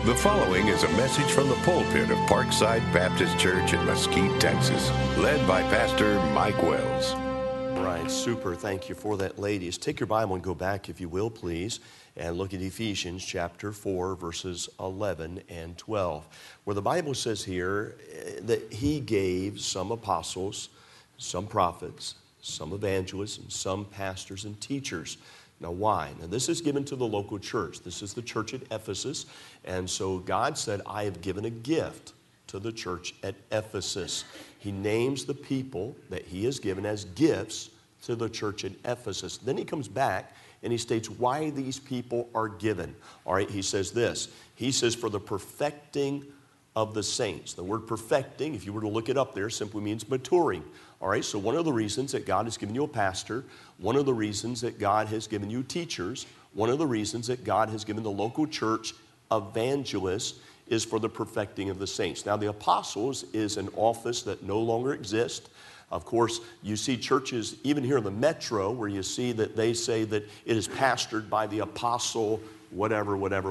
The following is a message from the pulpit of Parkside Baptist Church in Mesquite, Texas, led by Pastor Mike Wells. Right, super. Thank you for that, ladies. Take your Bible and go back, if you will, please, and look at Ephesians chapter 4, verses 11 and 12, where the Bible says here that he gave some apostles, some prophets, some evangelists, and some pastors and teachers. Now, why? Now, this is given to the local church. This is the church at Ephesus. And so God said, I have given a gift to the church at Ephesus. He names the people that he has given as gifts to the church at Ephesus. Then he comes back and he states why these people are given. All right, he says this. He says, for the perfecting of the saints. The word perfecting, if you were to look it up there, simply means maturing. All right, so one of the reasons that God has given you a pastor, one of the reasons that God has given you teachers, one of the reasons that God has given the local church evangelists is for the perfecting of the saints. Now, the apostles is an office that no longer exists. Of course, you see churches, even here in the metro, where you see that they say that it is pastored by the apostle whatever,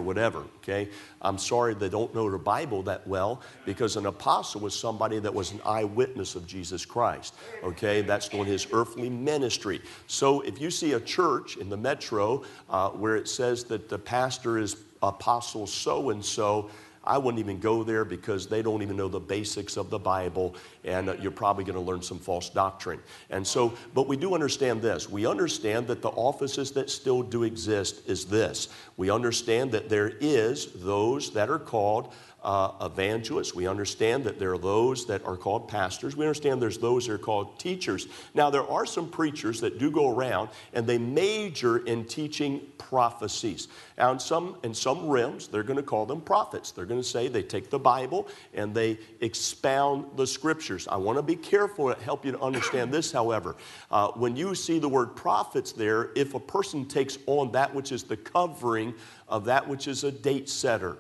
okay? I'm sorry they don't know the Bible that well, because an apostle was somebody that was an eyewitness of Jesus Christ, okay? That's doing his earthly ministry. So if you see a church in the metro where it says that the pastor is apostle so-and-so, I wouldn't even go there because they don't even know the basics of the Bible, and you're probably going to learn some false doctrine. And so, but we do understand this. We understand that the offices that still do exist is this. We understand that there is those that are called evangelists. We understand that there are those that are called pastors. We understand there's those that are called teachers. Now, there are some preachers that do go around and they major in teaching prophecies. Now, in some realms, they're going to call them prophets. They're going to say they take the Bible and they expound the scriptures. I want to be careful to help you to understand this, however. When you see the word prophets there, if a person takes on that which is the covering of that which is a date setter,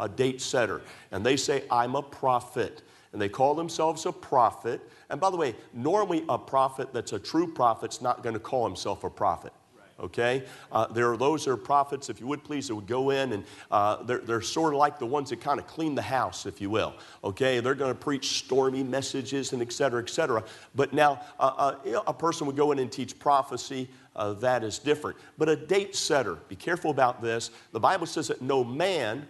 and they say, I'm a prophet, and they call themselves a prophet. And by the way, normally a prophet that's a true prophet's not going to call himself a prophet. Okay? There are those that are prophets, if you would please, that would go in and they're sort of like the ones that kind of clean the house, if you will. Okay? They're going to preach stormy messages and et cetera, et cetera. But now a person would go in and teach prophecy. That is different. But a date setter, be careful about this. The Bible says that no man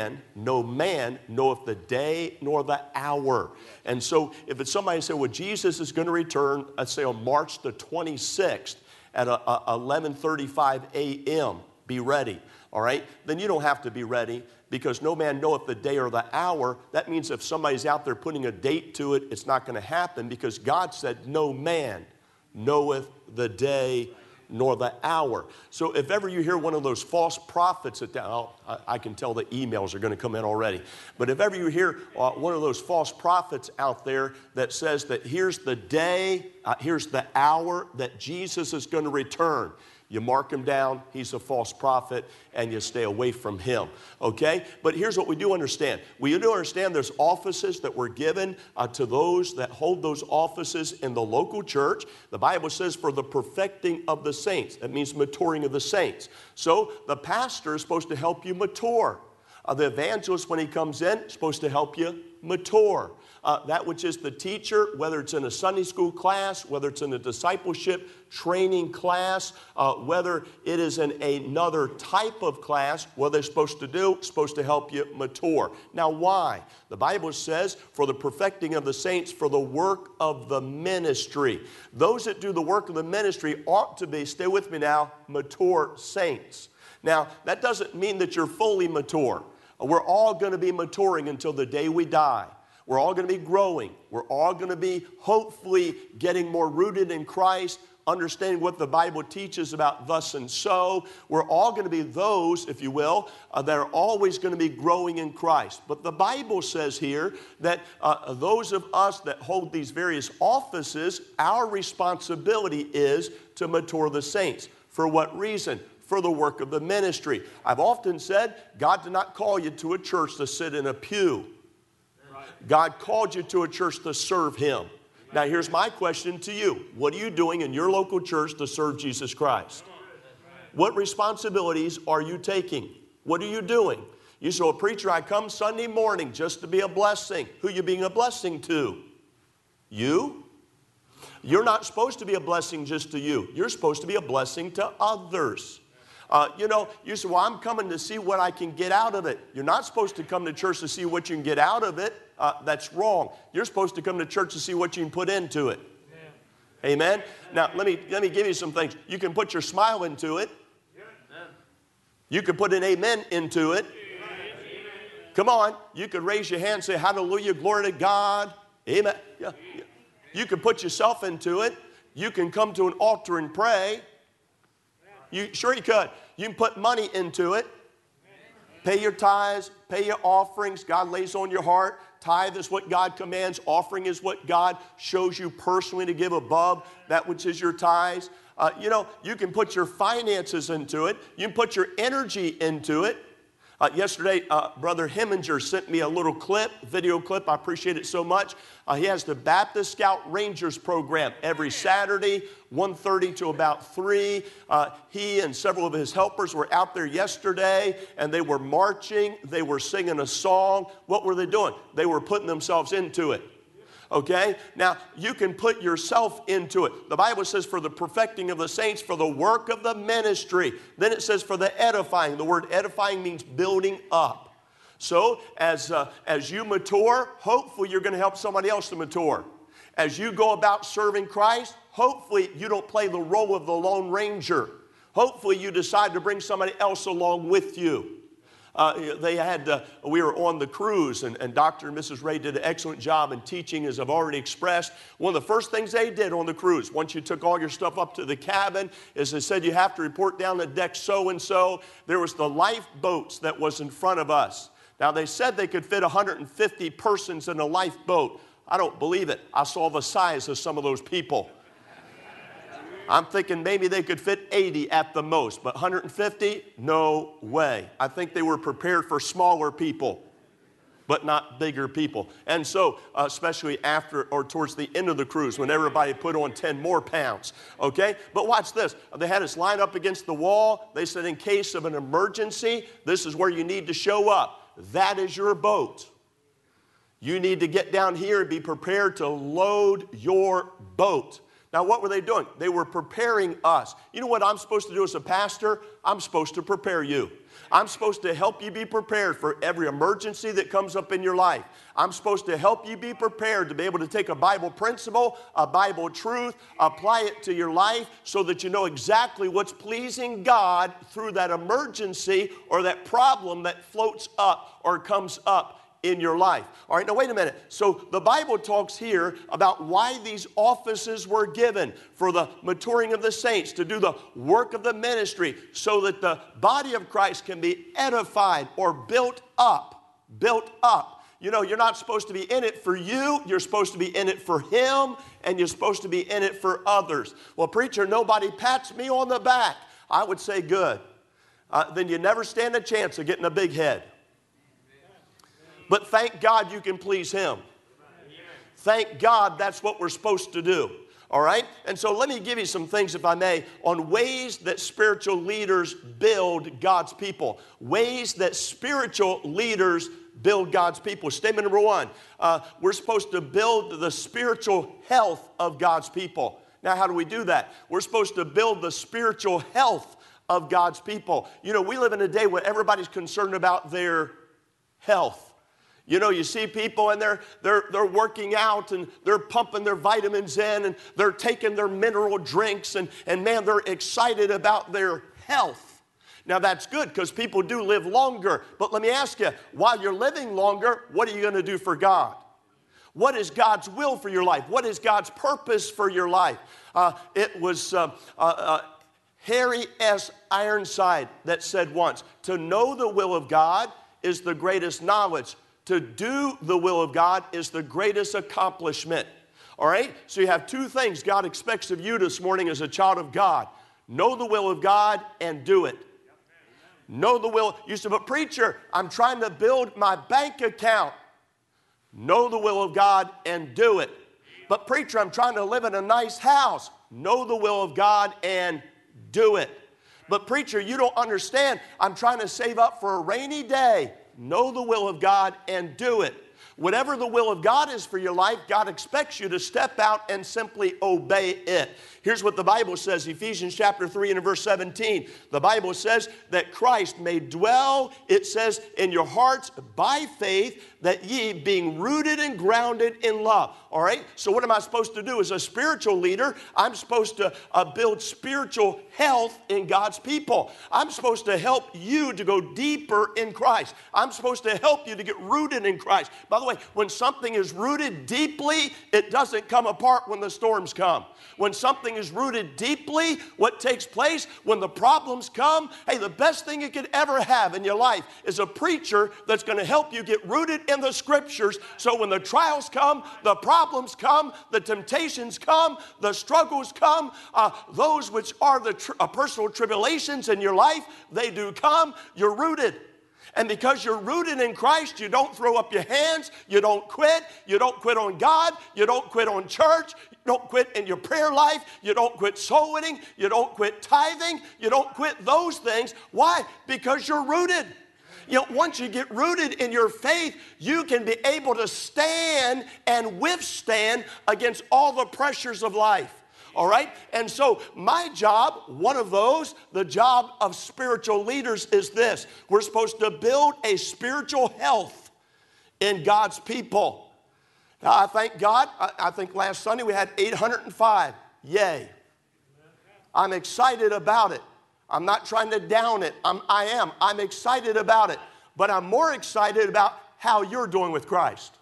knoweth the day nor the hour. And so if it's somebody who said, well, Jesus is going to return, let's say on March the 26th at 11:35 a.m., be ready. All right? Then you don't have to be ready, because no man knoweth the day or the hour. That means if somebody's out there putting a date to it, it's not going to happen, because God said no man knoweth the day nor the hour. So if ever you hear one of those false prophets, I can tell the emails are going to come in already. But if ever you hear one of those false prophets out there that says that here's the day, here's the hour that Jesus is going to return, you mark him down, he's a false prophet, and you stay away from him, okay? But here's what we do understand. We do understand there's offices that were given to those that hold those offices in the local church. The Bible says for the perfecting of the saints. That means maturing of the saints. So the pastor is supposed to help you mature. The evangelist, when he comes in, is supposed to help you mature. That which is the teacher, whether it's in a Sunday school class, whether it's in a discipleship training class, whether it is in another type of class, what they're supposed to do, supposed to help you mature. Now, why? The Bible says, for the perfecting of the saints, for the work of the ministry. Those that do the work of the ministry ought to be, stay with me now, mature saints. Now, that doesn't mean that you're fully mature. We're all going to be maturing until the day we die. We're all going to be growing. We're all going to be hopefully getting more rooted in Christ, understanding what the Bible teaches about thus and so. We're all going to be those, if you will, that are always going to be growing in Christ. But the Bible says here that those of us that hold these various offices, our responsibility is to mature the saints. For what reason? For the work of the ministry. I've often said, God did not call you to a church to sit in a pew. God called you to a church to serve Him. Now, here's my question to you. What are you doing in your local church to serve Jesus Christ? What responsibilities are you taking? What are you doing? You say, well, preacher, I come Sunday morning just to be a blessing. Who you being a blessing to? You? You're not supposed to be a blessing just to you. You're supposed to be a blessing to others. You say, well, I'm coming to see what I can get out of it. You're not supposed to come to church to see what you can get out of it. That's wrong. You're supposed to come to church to see what you can put into it. Amen? Now, let me give you some things. You can put your smile into it. You can put an amen into it. Come on. You could raise your hand and say, hallelujah, glory to God. Amen. Yeah. You can put yourself into it. You can come to an altar and pray. Sure you could. You can put money into it. Pay your tithes, pay your offerings. God lays on your heart. Tithe is what God commands. Offering is what God shows you personally to give above that which is your tithes. You can put your finances into it. You can put your energy into it. Yesterday, Brother Heminger sent me a little video clip. I appreciate it so much. He has the Baptist Scout Rangers program every Saturday, 1:30 to about 3. He and several of his helpers were out there yesterday, and they were marching. They were singing a song. What were they doing? They were putting themselves into it. Okay? Now, you can put yourself into it. The Bible says for the perfecting of the saints, for the work of the ministry. Then it says for the edifying. The word edifying means building up. So, as you mature, hopefully you're going to help somebody else to mature. As you go about serving Christ, hopefully you don't play the role of the Lone Ranger. Hopefully you decide to bring somebody else along with you. We were on the cruise, and Dr. and Mrs. Ray did an excellent job in teaching, as I've already expressed. One of the first things they did on the cruise, once you took all your stuff up to the cabin, is they said you have to report down the deck so-and-so. There was the lifeboats that was in front of us. Now, they said they could fit 150 persons in a lifeboat. I don't believe it. I saw the size of some of those people. I'm thinking maybe they could fit 80 at the most, but 150? No way. I think they were prepared for smaller people, but not bigger people. And so, especially after or towards the end of the cruise, when everybody put on 10 more pounds, okay? But watch this. They had us line up against the wall. They said, in case of an emergency, this is where you need to show up. That is your boat. You need to get down here and be prepared to load your boat. Now, what were they doing? They were preparing us. You know what I'm supposed to do as a pastor? I'm supposed to prepare you. I'm supposed to help you be prepared for every emergency that comes up in your life. I'm supposed to help you be prepared to be able to take a Bible principle, a Bible truth, apply it to your life so that you know exactly what's pleasing God through that emergency or that problem that floats up or comes up in your life. All right, now wait a minute. So the Bible talks here about why these offices were given for the maturing of the saints, to do the work of the ministry so that the body of Christ can be edified or built up. Built up. You know, you're not supposed to be in it for you. You're supposed to be in it for Him, and you're supposed to be in it for others. Well, preacher, nobody pats me on the back. I would say good. Then you never stand a chance of getting a big head. But thank God you can please Him. Thank God that's what we're supposed to do. All right? And so let me give you some things, if I may, on ways that spiritual leaders build God's people. Ways that spiritual leaders build God's people. Statement number 1, we're supposed to build the spiritual health of God's people. Now, how do we do that? We're supposed to build the spiritual health of God's people. You know, we live in a day where everybody's concerned about their health. You know, you see people and they're working out and they're pumping their vitamins in and they're taking their mineral drinks and man, they're excited about their health. Now, that's good because people do live longer. But let me ask you, while you're living longer, what are you going to do for God? What is God's will for your life? What is God's purpose for your life? It was Harry S. Ironside that said once, to know the will of God is the greatest knowledge. To do the will of God is the greatest accomplishment. All right? So you have two things God expects of you this morning as a child of God. Know the will of God and do it. Know the will. You say, but preacher, I'm trying to build my bank account. Know the will of God and do it. But preacher, I'm trying to live in a nice house. Know the will of God and do it. But preacher, you don't understand. I'm trying to save up for a rainy day. Know the will of God and do it. Whatever the will of God is for your life, God expects you to step out and simply obey it. Here's what the Bible says, Ephesians chapter 3 and verse 17. The Bible says that Christ may dwell, it says, in your hearts by faith, that ye being rooted and grounded in love. All right? So what am I supposed to do as a spiritual leader? I'm supposed to build spiritual health in God's people. I'm supposed to help you to go deeper in Christ. I'm supposed to help you to get rooted in Christ. By the way, when something is rooted deeply, it doesn't come apart when the storms come. When something is rooted deeply, what takes place when the problems come, hey, the best thing you could ever have in your life is a preacher that's going to help you get rooted in the Scriptures, so when the trials come, the problems come, the temptations come, the struggles come, those which are the personal tribulations in your life, they do come, you're rooted. And because you're rooted in Christ, you don't throw up your hands, you don't quit on God, you don't quit on church, you don't quit in your prayer life, you don't quit soul winning, you don't quit tithing, you don't quit those things. Why? Because you're rooted. You know, once you get rooted in your faith, you can be able to stand and withstand against all the pressures of life. All right? And so my job, one of those, the job of spiritual leaders is this. We're supposed to build a spiritual health in God's people. Now, I thank God. I think last Sunday we had 805. Yay. I'm excited about it. I'm not trying to down it. I'm excited about it. But I'm more excited about how you're doing with Christ.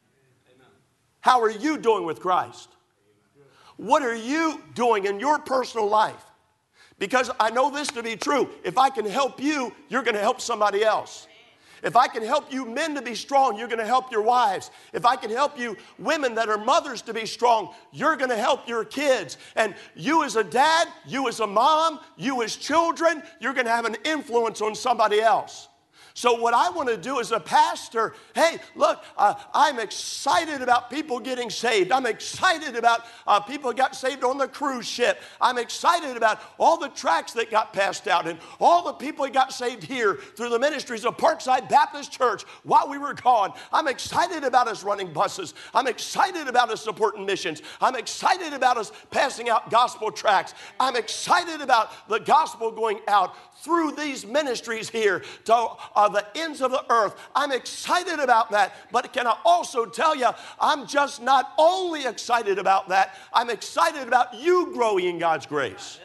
How are you doing with Christ? What are you doing in your personal life? Because I know this to be true. If I can help you, you're going to help somebody else. If I can help you men to be strong, you're going to help your wives. If I can help you women that are mothers to be strong, you're going to help your kids. And you as a dad, you as a mom, you as children, you're going to have an influence on somebody else. So what I want to do as a pastor, hey, look, I'm excited about people getting saved. I'm excited about people who got saved on the cruise ship. I'm excited about all the tracts that got passed out and all the people who got saved here through the ministries of Parkside Baptist Church while we were gone. I'm excited about us running buses. I'm excited about us supporting missions. I'm excited about us passing out gospel tracts. I'm excited about the gospel going out through these ministries here to the ends of the earth. I'm excited about that. But can I also tell you, I'm just not only excited about that, I'm excited about you growing in God's grace.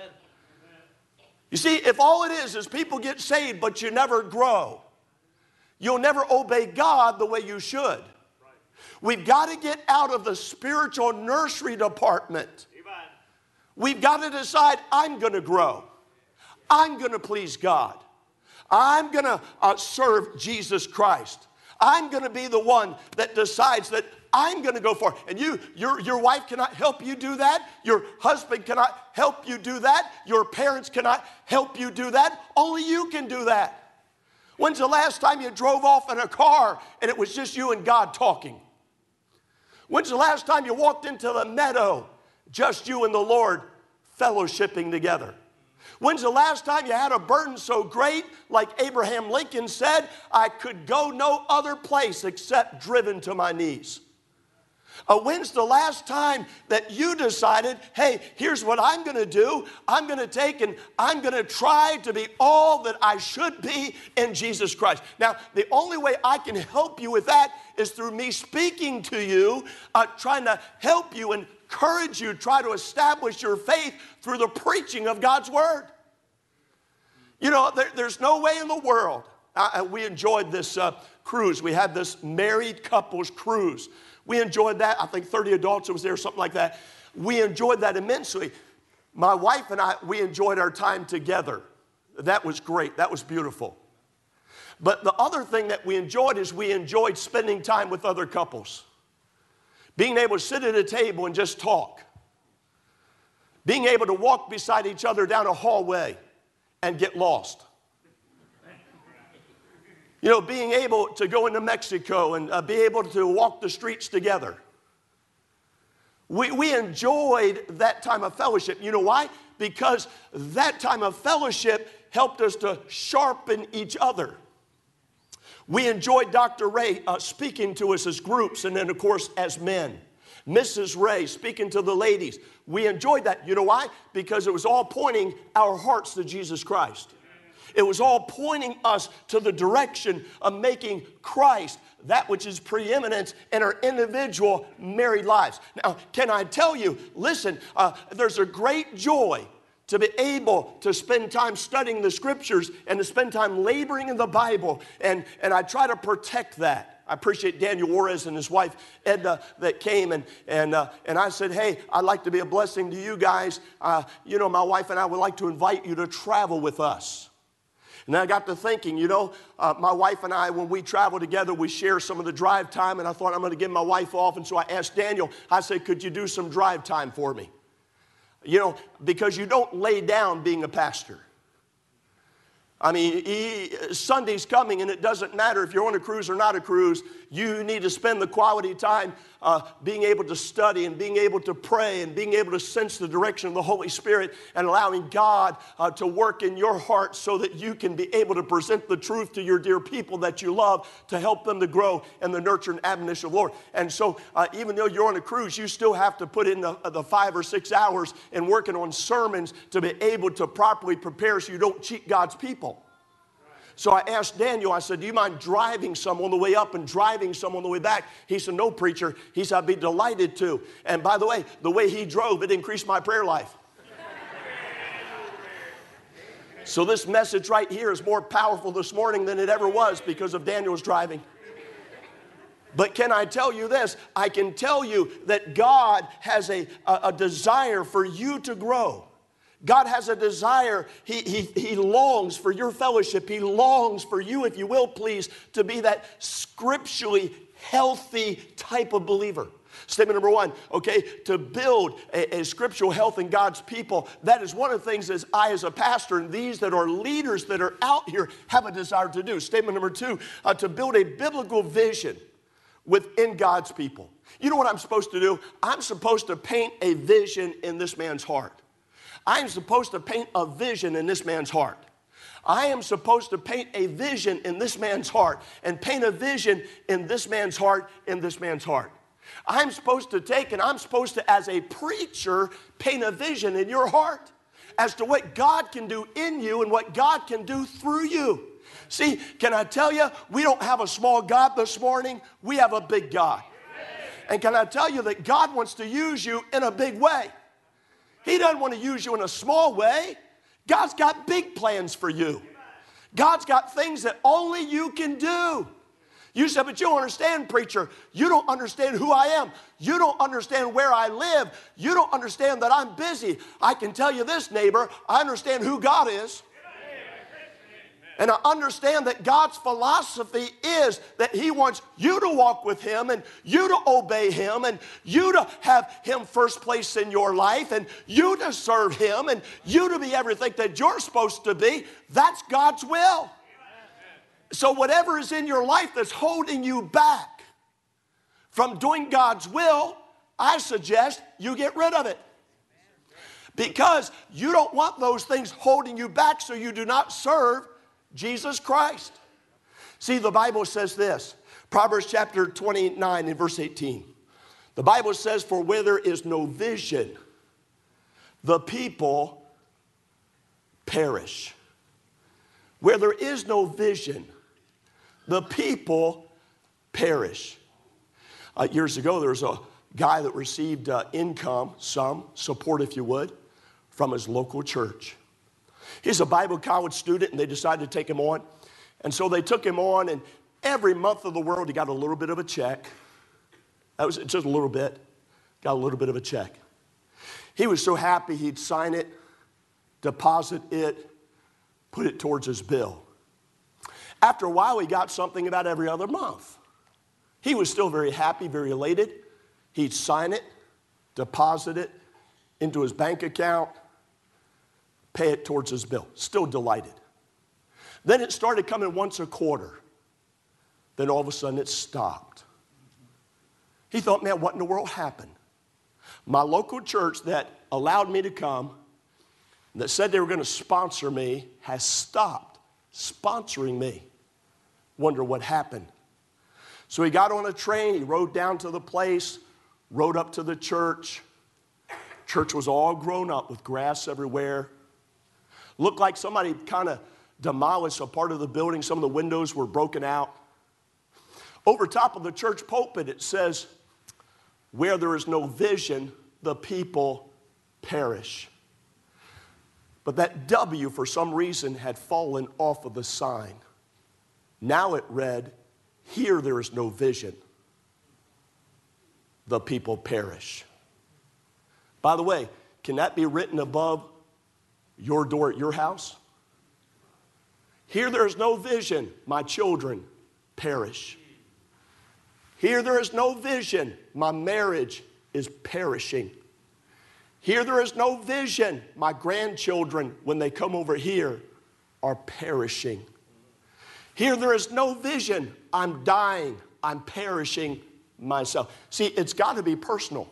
You see, if all it is people get saved, but you never grow, you'll never obey God the way you should. We've got to get out of the spiritual nursery department. We've got to decide, I'm going to grow. I'm going to please God. I'm going to serve Jesus Christ. I'm going to be the one that decides that I'm going to go for it. And your wife cannot help you do that. Your husband cannot help you do that. Your parents cannot help you do that. Only you can do that. When's the last time you drove off in a car and it was just you and God talking? When's the last time you walked into the meadow, just you and the Lord fellowshipping together? When's the last time you had a burden so great, like Abraham Lincoln said, I could go no other place except driven to my knees? When's the last time that you decided, hey, here's what I'm going to do. I'm going to take and I'm going to try to be all that I should be in Jesus Christ. Now, the only way I can help you with that is through me speaking to you, trying to help you and encourage you, try to establish your faith through the preaching of God's Word. You know, there's no way in the world. We enjoyed this cruise. We had this married couples cruise. We enjoyed that. I think 30 adults was there, something like that. We enjoyed that immensely. My wife and I, we enjoyed our time together. That was great. That was beautiful. But the other thing that we enjoyed is we enjoyed spending time with other couples. Being able to sit at a table and just talk. Being able to walk beside each other down a hallway and get lost. You know, being able to go into Mexico and be able to walk the streets together. We enjoyed that time of fellowship. You know why? Because that time of fellowship helped us to sharpen each other. We enjoyed Dr. Ray speaking to us as groups and then, of course, as men. Mrs. Ray speaking to the ladies. We enjoyed that. You know why? Because it was all pointing our hearts to Jesus Christ. It was all pointing us to the direction of making Christ that which is preeminent in our individual married lives. Now, can I tell you, listen, there's a great joy to be able to spend time studying the Scriptures and to spend time laboring in the Bible, and I try to protect that. I appreciate Daniel Juarez and his wife Edna that came, and I said, hey, I'd like to be a blessing to you guys. You know, my wife and I would like to invite you to travel with us. And then I got to thinking, you know, my wife and I, when we travel together, we share some of the drive time, and I thought I'm going to give my wife off, and so I asked Daniel, I said, could you do some drive time for me? You know, because you don't lay down being a pastor. I mean, Sunday's coming, and it doesn't matter if you're on a cruise or not a cruise. You need to spend the quality time being able to study and being able to pray and being able to sense the direction of the Holy Spirit and allowing God to work in your heart so that you can be able to present the truth to your dear people that you love to help them to grow in the nurture and admonition of the Lord. And so even though you're on a cruise, you still have to put in the 5 or 6 hours in working on sermons to be able to properly prepare so you don't cheat God's people. So I asked Daniel, I said, do you mind driving some on the way up and driving some on the way back? He said, no, preacher. He said, I'd be delighted to. And by the way he drove, it increased my prayer life. So this message right here is more powerful this morning than it ever was because of Daniel's driving. But can I tell you this? I can tell you that God has a desire for you to grow. God has a desire. He longs for your fellowship. He longs for you, if you will, please, to be that scripturally healthy type of believer. Statement number 1, okay, to build a scriptural health in God's people. That is one of the things that I, as a pastor, and these that are leaders that are out here have a desire to do. Statement number 2, to build a biblical vision within God's people. You know what I'm supposed to do? I'm supposed to paint a vision in this man's heart. I am supposed to paint a vision in this man's heart. I am supposed to paint a vision in this man's heart and paint a vision in this man's heart, in this man's heart. I'm supposed to take and I'm supposed to, as a preacher, paint a vision in your heart as to what God can do in you and what God can do through you. See, can I tell you, we don't have a small God this morning. We have a big God. And can I tell you that God wants to use you in a big way? He doesn't want to use you in a small way. God's got big plans for you. God's got things that only you can do. You said, but you don't understand, preacher. You don't understand who I am. You don't understand where I live. You don't understand that I'm busy. I can tell you this, neighbor. I understand who God is. And I understand that God's philosophy is that He wants you to walk with Him and you to obey Him and you to have Him first place in your life and you to serve Him and you to be everything that you're supposed to be. That's God's will. So whatever is in your life that's holding you back from doing God's will, I suggest you get rid of it. Because you don't want those things holding you back so you do not serve Jesus Christ. See, the Bible says this, Proverbs chapter 29 and verse 18. The Bible says, for where there is no vision, the people perish. Where there is no vision, the people perish. Years ago, there was a guy that received income, some support, if you would, from his local church. He's a Bible college student, and they decided to take him on. And so they took him on, and every month of the world, he got a little bit of a check. That was just a little bit. Got a little bit of a check. He was so happy he'd sign it, deposit it, put it towards his bill. After a while, he got something about every other month. He was still very happy, very elated. He'd sign it, deposit it into his bank account, pay it towards his bill. Still delighted. Then it started coming once a quarter. Then all of a sudden it stopped. He thought, man, what in the world happened? My local church that allowed me to come, that said they were going to sponsor me, has stopped sponsoring me. Wonder what happened. So he got on a train, he rode down to the place, rode up to the church. Church was all grown up with grass everywhere. Looked like somebody kind of demolished a part of the building. Some of the windows were broken out. Over top of the church pulpit, it says, "Where there is no vision, the people perish." But that W, for some reason, had fallen off of the sign. Now it read, "Here there is no vision, the people perish." By the way, can that be written above your door at your house? Here there is no vision, my children perish. Here there is no vision, my marriage is perishing. Here there is no vision, my grandchildren, when they come over here, are perishing. Here there is no vision, I'm dying, I'm perishing myself. See, it's got to be personal.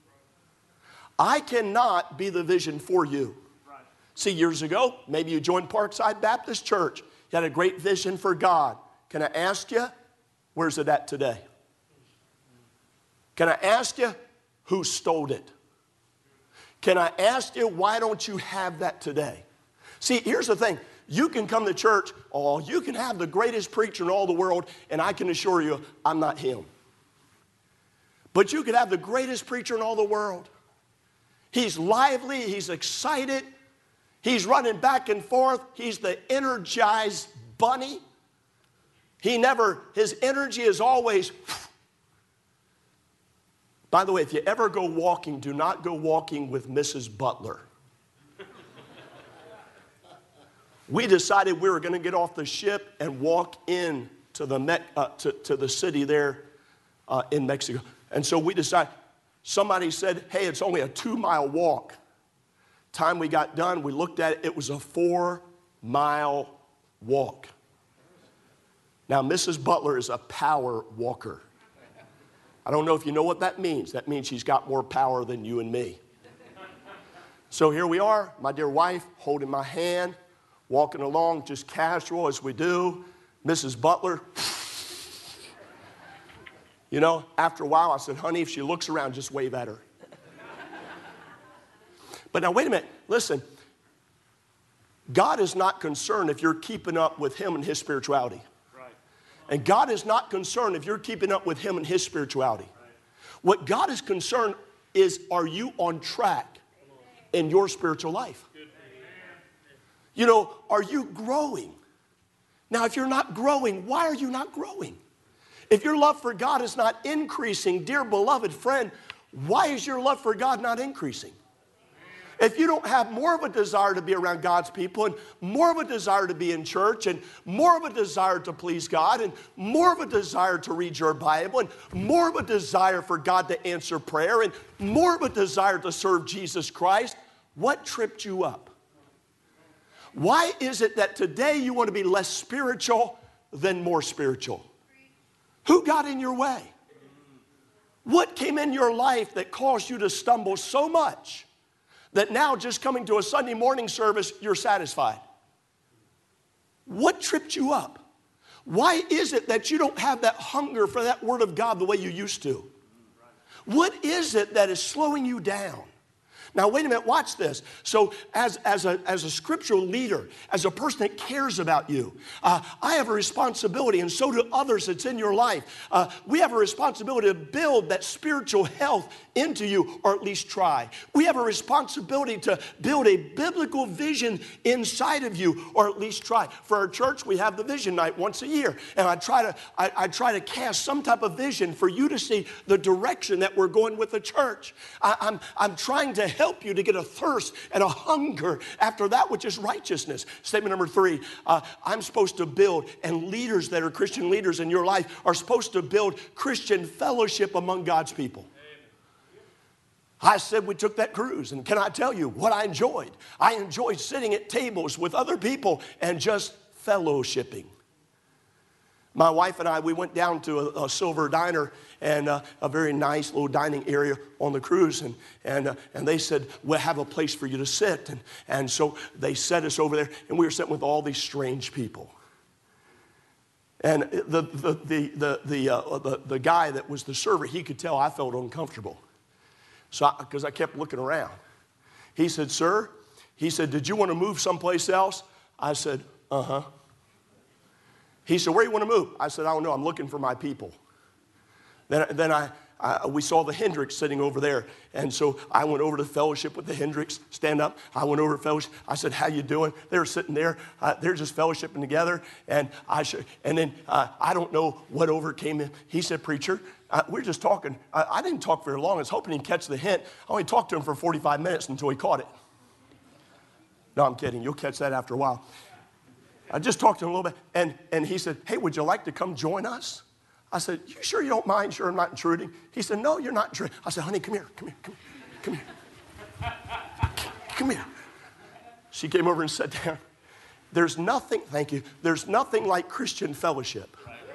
I cannot be the vision for you. See, years ago, maybe you joined Parkside Baptist Church. You had a great vision for God. Can I ask you, where's it at today? Can I ask you, who stole it? Can I ask you, why don't you have that today? See, here's the thing. You can come to church, you can have the greatest preacher in all the world, and I can assure you, I'm not him. But you could have the greatest preacher in all the world. He's lively, he's excited, he's running back and forth, he's the energized bunny. His energy is always. By the way, if you ever go walking, do not go walking with Mrs. Butler. We decided we were going to get off the ship and walk in to the city there in Mexico. And so we decided, somebody said, hey, it's only a 2-mile walk. Time we got done, we looked at it, it was a 4-mile walk. Now, Mrs. Butler is a power walker. I don't know if you know what that means. That means she's got more power than you and me. So here we are, my dear wife, holding my hand, walking along just casual as we do. Mrs. Butler. You know, after a while I said, honey, if she looks around, just wave at her. But now wait a minute, listen. God is not concerned if you're keeping up with him and his spirituality. Right. And God is not concerned if you're keeping up with him and his spirituality. Right. What God is concerned is, are you on track in your spiritual life? You know, are you growing? Now, if you're not growing, why are you not growing? If your love for God is not increasing, dear beloved friend, why is your love for God not increasing? If you don't have more of a desire to be around God's people and more of a desire to be in church and more of a desire to please God and more of a desire to read your Bible and more of a desire for God to answer prayer and more of a desire to serve Jesus Christ, what tripped you up? Why is it that today you want to be less spiritual than more spiritual? Who got in your way? What came in your life that caused you to stumble so much that now just coming to a Sunday morning service, you're satisfied? What tripped you up? Why is it that you don't have that hunger for that Word of God the way you used to? What is it that is slowing you down? Now, wait a minute, watch this. So as a scriptural leader, as a person that cares about you, I have a responsibility, and so do others that's in your life. We have a responsibility to build that spiritual health into you, or at least try. We have a responsibility to build a biblical vision inside of you, or at least try. For our church, we have the vision night once a year, and I try to cast some type of vision for you to see the direction that we're going with the church. I'm trying to help you to get a thirst and a hunger after that which is righteousness. Statement number 3, I'm supposed to build, and leaders that are Christian leaders in your life are supposed to build Christian fellowship among God's people. I said we took that cruise, and can I tell you what I enjoyed? I enjoyed sitting at tables with other people and just fellowshipping. My wife and I, we went down to a silver diner and a very nice little dining area on the cruise. And they said, we'll have a place for you to sit. And so they set us over there, and we were sitting with all these strange people. And the guy that was the server, he could tell I felt uncomfortable. So, because I kept looking around. He said, sir, he said, did you want to move someplace else? I said, uh-huh. He said, where do you want to move? I said, I don't know, I'm looking for my people. Then we saw the Hendricks sitting over there. And so I went over to fellowship with the Hendricks, stand up. I went over to fellowship. I said, how you doing? They were sitting there. They're just fellowshipping together. And then I don't know what overcame him. He said, preacher, we're just talking. I didn't talk very long. I was hoping he'd catch the hint. I only talked to him for 45 minutes until he caught it. No, I'm kidding. You'll catch that after a while. I just talked to him a little bit. And he said, hey, would you like to come join us? I said, you sure you don't mind? Sure I'm not intruding? He said, no, you're not intruding. I said, honey, come here. Come here. She came over and sat down. There's nothing, thank you, there's nothing like Christian fellowship.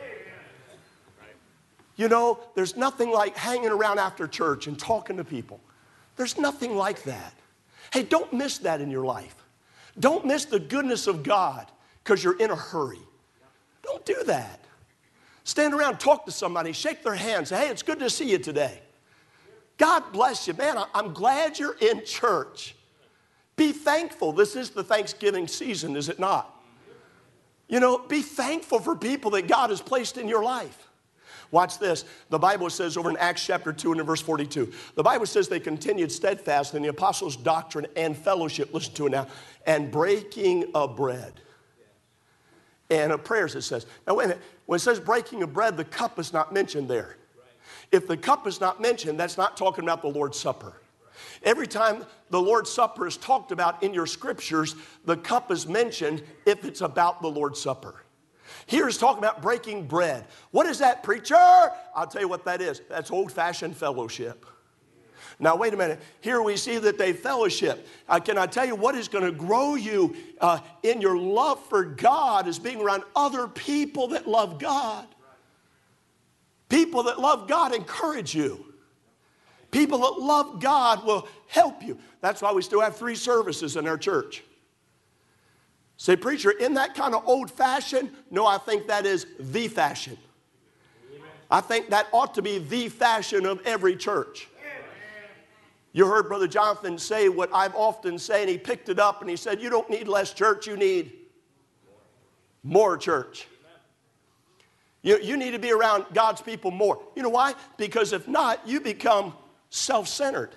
You know, there's nothing like hanging around after church and talking to people. There's nothing like that. Hey, don't miss that in your life. Don't miss the goodness of God because you're in a hurry. Don't do that. Stand around, talk to somebody, shake their hand, say, hey, it's good to see you today. God bless you. Man, I'm glad you're in church. Be thankful. This is the Thanksgiving season, is it not? You know, be thankful for people that God has placed in your life. Watch this. The Bible says over in Acts chapter 2 and in verse 42, the Bible says they continued steadfast in the apostles' doctrine and fellowship, listen to it now, and breaking of bread. And of prayers, it says. Now, wait a minute. When it says breaking of bread, the cup is not mentioned there. If the cup is not mentioned, that's not talking about the Lord's Supper. Every time the Lord's Supper is talked about in your scriptures, the cup is mentioned if it's about the Lord's Supper. Here it's talking about breaking bread. What is that, preacher? I'll tell you what that is. That's old-fashioned fellowship. Now, wait a minute. Here we see that they fellowship. Can I tell you what is going to grow you in your love for God is being around other people that love God. People that love God encourage you. People that love God will help you. That's why we still have 3 services in our church. Say, preacher, in that kind of old fashion? No, I think that is the fashion. I think that ought to be the fashion of every church. You heard Brother Jonathan say what I've often said, and he picked it up and he said, you don't need less church, you need more church. You need to be around God's people more. You know why? Because if not, you become self-centered.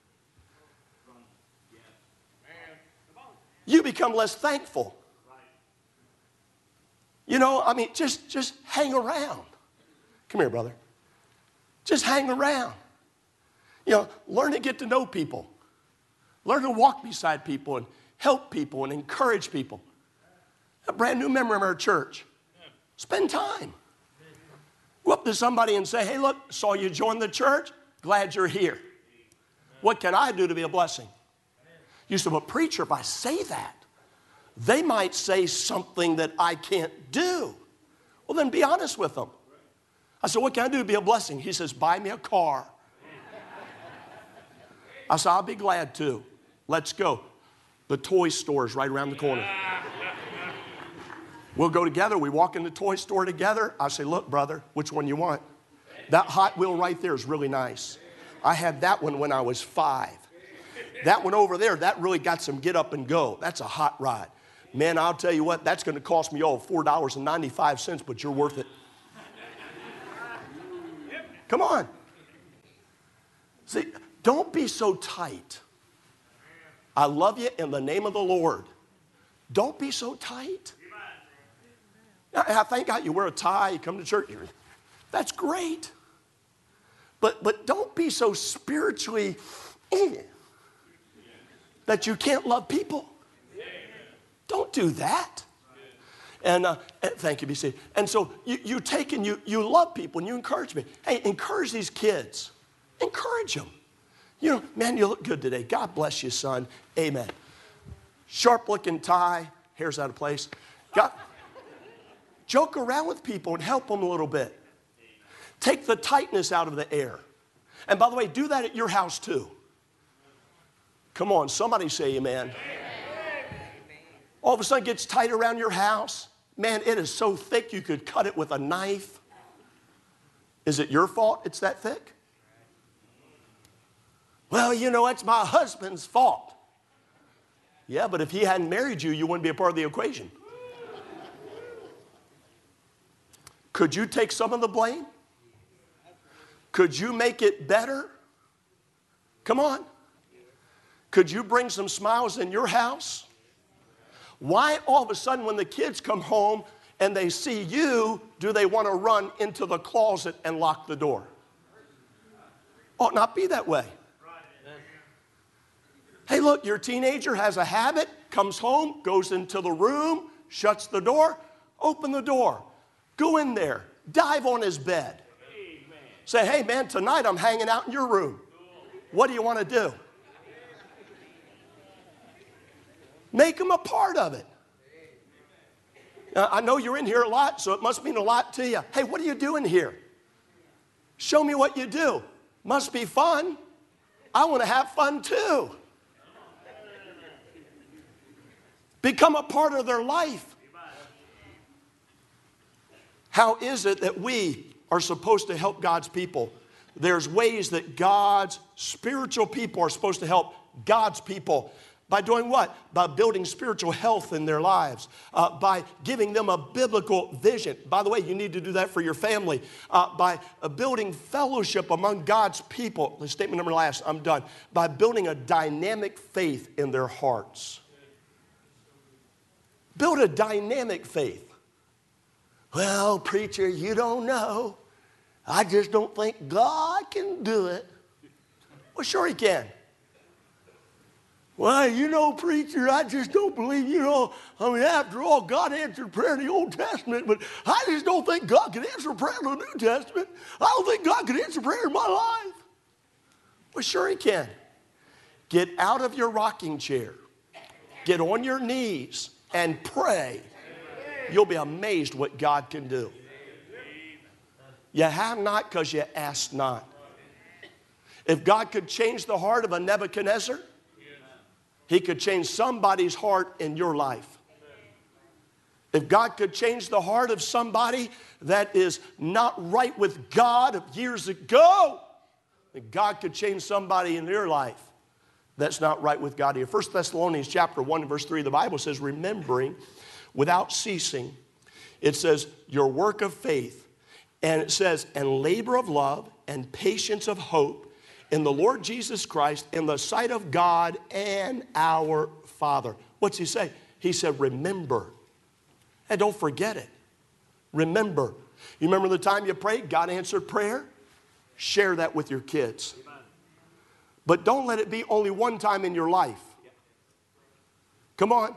You become less thankful. You know, I mean, just hang around. Come here, brother. Just hang around. You know, learn to get to know people. Learn to walk beside people and help people and encourage people. A brand new member of our church. Spend time. Go up to somebody and say, hey, look, saw you join the church. Glad you're here. What can I do to be a blessing? You said, well, preacher, if I say that, they might say something that I can't do. Well, then be honest with them. I said, what can I do to be a blessing? He says, buy me a car. I said, I'll be glad to. Let's go. The toy store is right around the corner. We'll go together. We walk in the toy store together. I say, look, brother, which one you want? That Hot Wheel right there is really nice. I had that one when I was 5. That one over there, that really got some get up and go. That's a hot ride. Man, I'll tell you what, that's going to cost me all $4.95, but you're worth it. Come on. See, don't be so tight. I love you in the name of the Lord. Don't be so tight. Now, I thank God you wear a tie, you come to church. That's great. But don't be so spiritually that you can't love people. Don't do that. And thank you, BC. And so you take and you love people and you encourage me. Hey, encourage these kids. Encourage them. You know, man, you look good today. God bless you, son. Amen. Sharp-looking tie. Hair's out of place. Joke around with people and help them a little bit. Take the tightness out of the air. And by the way, do that at your house too. Come on, somebody say amen. All of a sudden it gets tight around your house. man, it is so thick you could cut it with a knife. Is it your fault it's that thick? Well, you know, it's my husband's fault. Yeah, but if he hadn't married you, you wouldn't be a part of the equation. Could you take some of the blame? Could you make it better? Come on. Could you bring some smiles in your house? Why all of a sudden when the kids come home and they see you, do they want to run into the closet and lock the door? Ought not be that way. Hey, look, your teenager has a habit, comes home, goes into the room, shuts the door, open the door, go in there, dive on his bed. Say, hey, man, tonight I'm hanging out in your room. What do you want to do? Make them a part of it. Now, I know you're in here a lot, so it must mean a lot to you. Hey, what are you doing here? Show me what you do. Must be fun. I want to have fun too. Become a part of their life. How is it that we are supposed to help God's people? There's ways that God's spiritual people are supposed to help God's people. By doing what? By building spiritual health in their lives. By giving them a biblical vision. By the way, you need to do that for your family. By building fellowship among God's people. The statement number last, I'm done. By building a dynamic faith in their hearts. Build a dynamic faith. Well, preacher, you don't know. I just don't think God can do it. Well, sure he can. Well, you know, preacher, I just don't believe, after all, God answered prayer in the Old Testament, but I just don't think God can answer prayer in the New Testament. I don't think God can answer prayer in my life. Well, sure he can. Get out of your rocking chair. Get on your knees and pray. You'll be amazed what God can do. You have not because you ask not. If God could change the heart of a Nebuchadnezzar, he could change somebody's heart in your life. If God could change the heart of somebody that is not right with God years ago, then God could change somebody in your life that's not right with God here. 1 Thessalonians chapter 1 verse 3, the Bible says, remembering without ceasing, it says, your work of faith, and it says, and labor of love and patience of hope in the Lord Jesus Christ in the sight of God and our Father. What's he say? He said, remember. And don't forget it. Remember. You remember the time you prayed, God answered prayer? Share that with your kids. But don't let it be only one time in your life. Come on.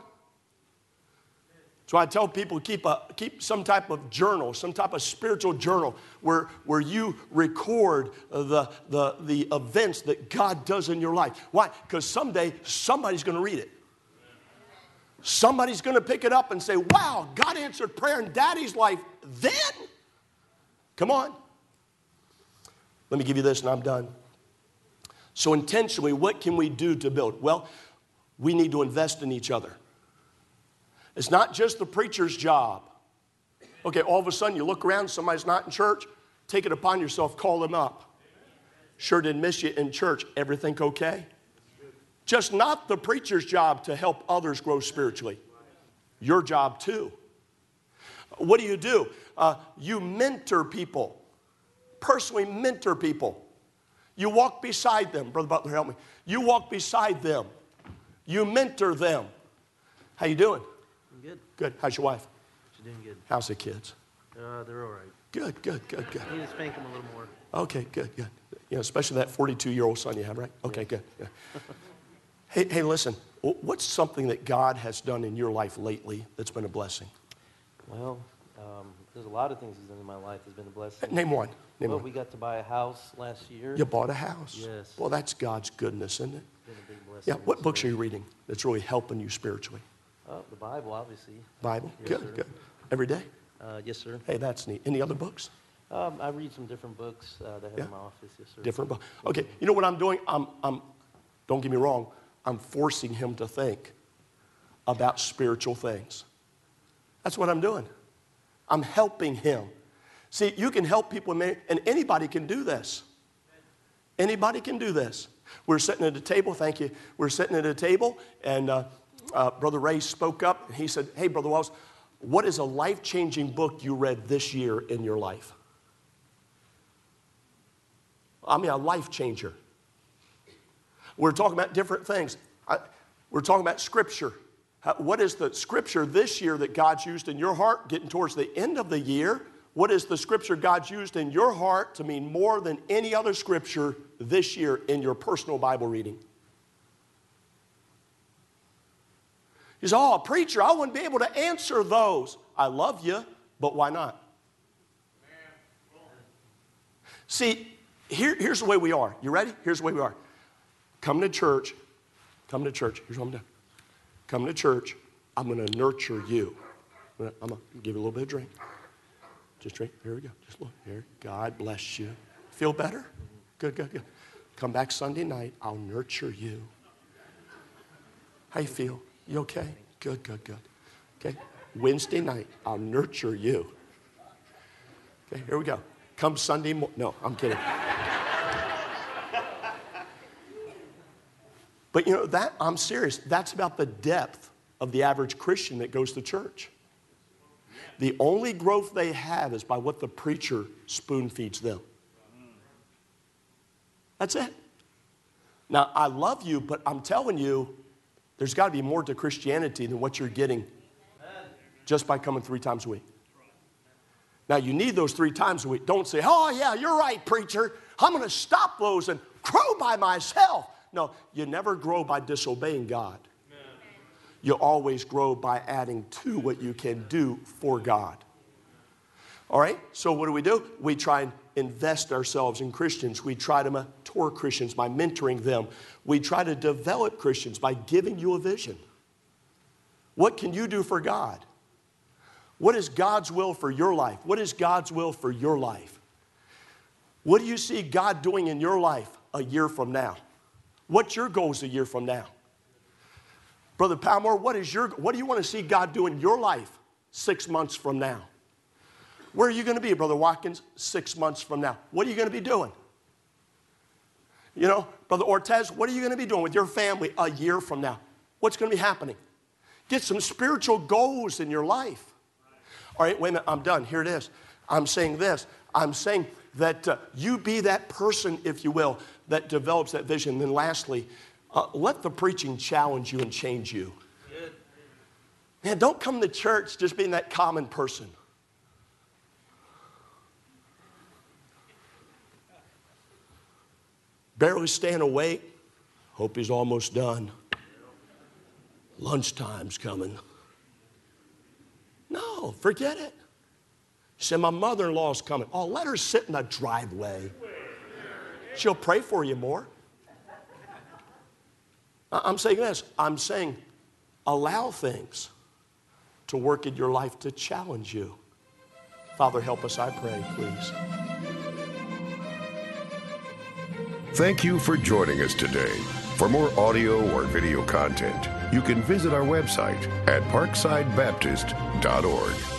So I tell people keep some type of journal, some type of spiritual journal where you record the events that God does in your life. Why? Because someday somebody's going to read it. Somebody's going to pick it up and say, wow, God answered prayer in Daddy's life then. Come on. Let me give you this and I'm done. So intentionally, what can we do to build? Well, we need to invest in each other. It's not just the preacher's job. Okay, all of a sudden you look around, somebody's not in church, take it upon yourself, call them up. Sure didn't miss you in church. Everything okay? Just not the preacher's job to help others grow spiritually. Your job too. What do? You mentor people. Personally mentor people. You walk beside them. Brother Butler, help me. You walk beside them. You mentor them. How you doing? Good. Good. How's your wife? She's doing good. How's the kids? They're all right. Good. You need to spank them a little more. Okay, good. Especially that 42-year-old son you have, right? Okay, good. Hey, listen. What's something that God has done in your life lately that's been a blessing? Well, there's a lot of things He's done in my life that's been a blessing. Name one. We got to buy a house last year. You bought a house? Yes. Well, that's God's goodness, isn't it? It's been a big blessing. Yeah. What books are you reading that's really helping you spiritually? The Bible, obviously. Bible? Yes, Good. Every day? Yes, sir. Hey, that's neat. Any other books? I read some different books that I have in my office. Yes, sir. Different books. Okay. You know what I'm doing? Don't get me wrong. I'm forcing him to think about spiritual things. That's what I'm doing. I'm helping him. See, you can help people, and anybody can do this. Anybody can do this. We're sitting at a table, thank you. We're sitting at a table, and Brother Ray spoke up, and he said, hey, Brother Wells, what is a life-changing book you read this year in your life? I mean, a life changer. We're talking about different things. We're talking about Scripture. What is the Scripture this year that God's used in your heart, getting towards the end of the year? What is the Scripture God's used in your heart to mean more than any other Scripture this year in your personal Bible reading? You say, oh, preacher, I wouldn't be able to answer those. I love you, but why not? See, here's the way we are. You ready? Here's the way we are. Come to church. Come to church. Here's what I'm doing. Come to church. I'm going to nurture you. I'm going to give you a little bit of drink. Just drink. Here we go. Just look. Here. God bless you. Feel better? Good, good, good. Come back Sunday night. I'll nurture you. How you feel? You okay? Good, good, good. Okay. Wednesday night. I'll nurture you. Okay. Here we go. Come Sunday morning. No, I'm kidding. But you know, that I'm serious. That's about the depth of the average Christian that goes to church. The only growth they have is by what the preacher spoon feeds them. That's it. Now, I love you, but I'm telling you, there's got to be more to Christianity than what you're getting just by coming 3 times a week. Now, you need those 3 times a week. Don't say, oh, yeah, you're right, preacher. I'm going to stop those and grow by myself. No, you never grow by disobeying God. You always grow by adding to what you can do for God. All right? So what do? We try and invest ourselves in Christians. We try to mentor Christians by mentoring them. We try to develop Christians by giving you a vision. What can you do for God? What is God's will for your life? What is God's will for your life? What do you see God doing in your life a year from now? What's your goals a year from now? Brother Palmore, what do you want to see God do in your life 6 months from now? Where are you going to be, Brother Watkins, 6 months from now? What are you going to be doing? You know, Brother Ortez, what are you going to be doing with your family a year from now? What's going to be happening? Get some spiritual goals in your life. All right, wait a minute, I'm done. Here it is. I'm saying this. I'm saying that you be that person, if you will, that develops that vision. And then lastly, let the preaching challenge you and change you. Man, don't come to church just being that common person. Barely staying awake. Hope he's almost done. Lunchtime's coming. No, forget it. She said, my mother-in-law's coming. Oh, let her sit in the driveway. She'll pray for you more. I'm saying this. I'm saying allow things to work in your life to challenge you. Father, help us, I pray, please. Thank you for joining us today. For more audio or video content, you can visit our website at parksidebaptist.org.